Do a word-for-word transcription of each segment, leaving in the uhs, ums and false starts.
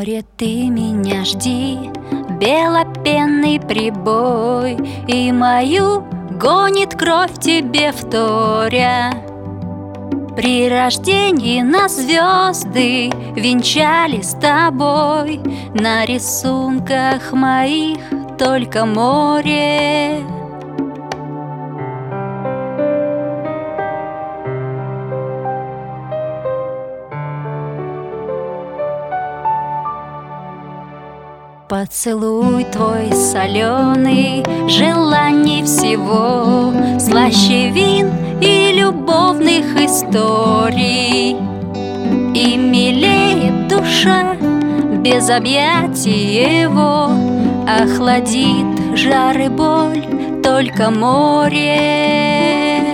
море, ты меня жди, белопенный прибой, и мою гонит кровь тебе вторя. При рождении нас звезды венчали с тобой, на рисунках моих только море. Поцелуй твой соленый, желаний всего, слаще вин и любовных историй. И милее душа без объятий его, охладит жар и боль только море.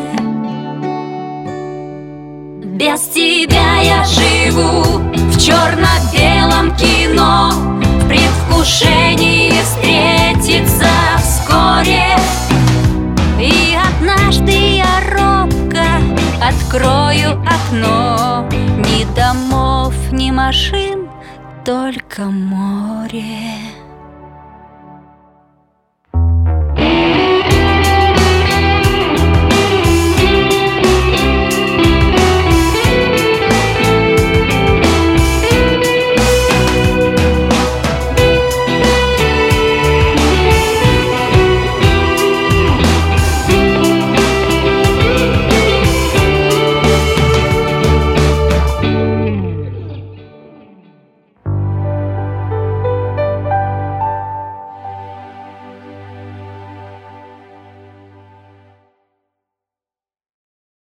Без тебя я живу в черно-белом кино, в предвкушении встретиться вскоре. И однажды я робко открою окно, ни домов, ни машин, только море.